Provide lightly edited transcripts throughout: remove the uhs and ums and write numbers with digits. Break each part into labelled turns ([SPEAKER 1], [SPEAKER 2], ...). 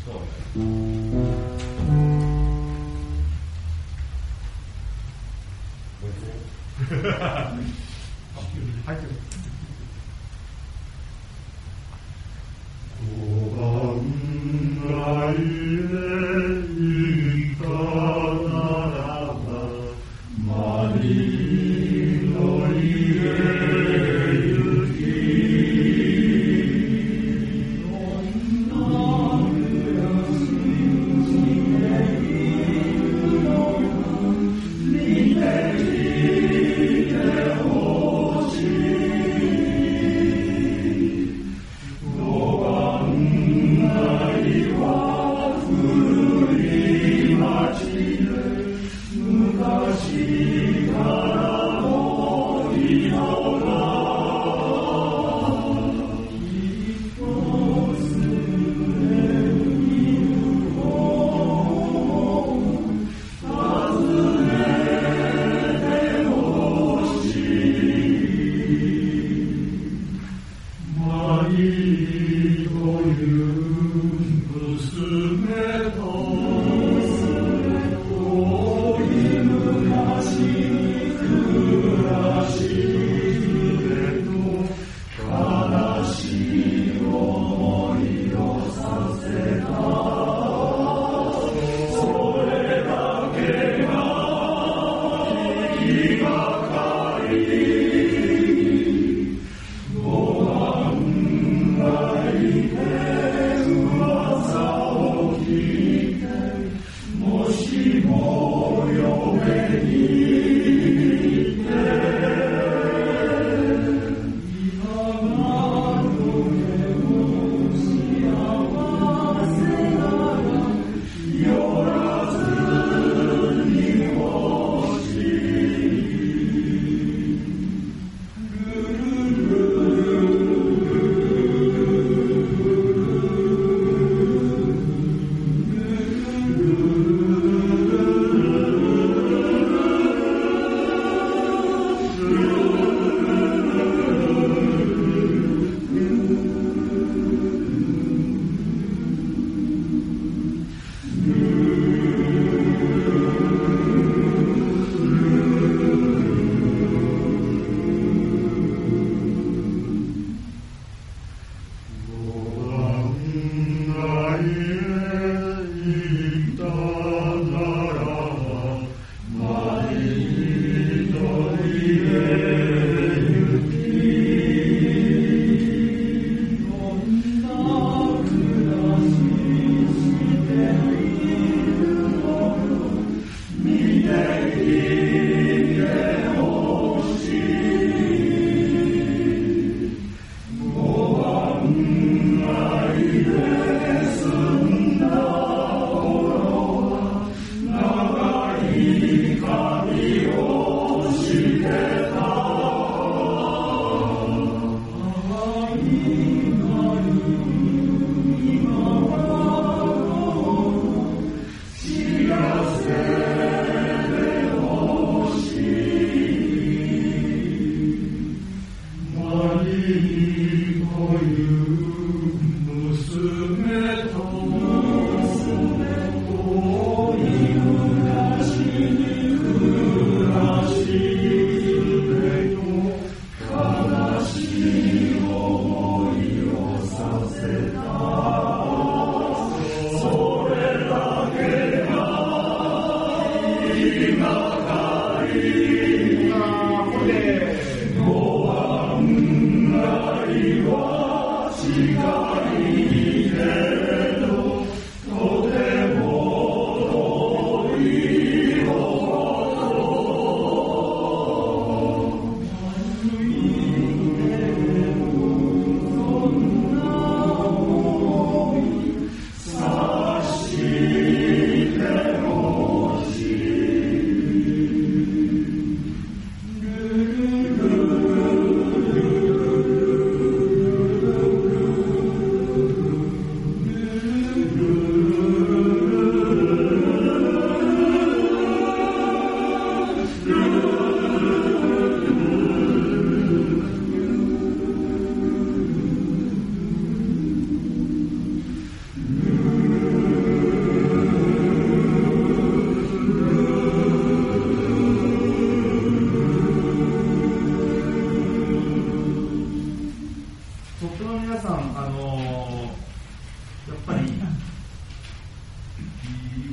[SPEAKER 1] Yes.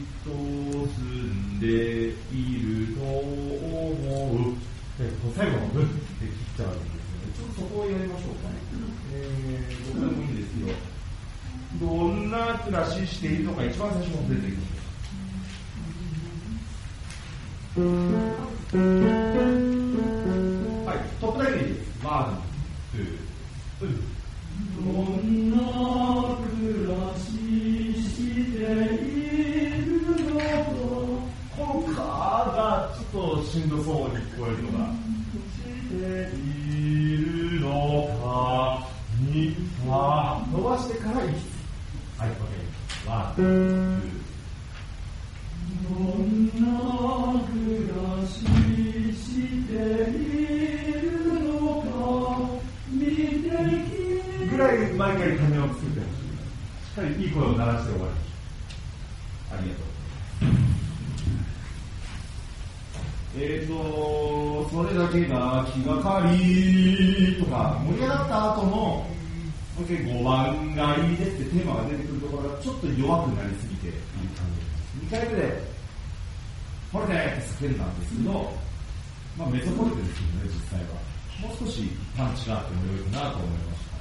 [SPEAKER 1] と住んでいると思う。最後の文って切っちゃうんですよね。ちょっとそこをやりましょうかね。どこでもいいんですけど、どんな暮らししているのか一番最初に出てきます。はい、トップだけでいいです。ワン、ツー、どんな暮らししているのか。このカーがちょっとしんどそうに聞こえるのが。しているのかに伸ばしてから息。はい、OK。ワン、ツー。どんな暮らししているのか見てきぐらい毎回鐘を作ってほしい。しっかりいい声を鳴らして終わりましょう。ありがとう。それだけが気がかりとか盛り上がった後のもう一回5番がいいですってテーマが出てくるところがちょっと弱くなりすぎている感じです。2回目でこれでって叫んだんですけど、まあメゾポリテですけどね、実際はもう少しパンチがあっても良いかなと思いました。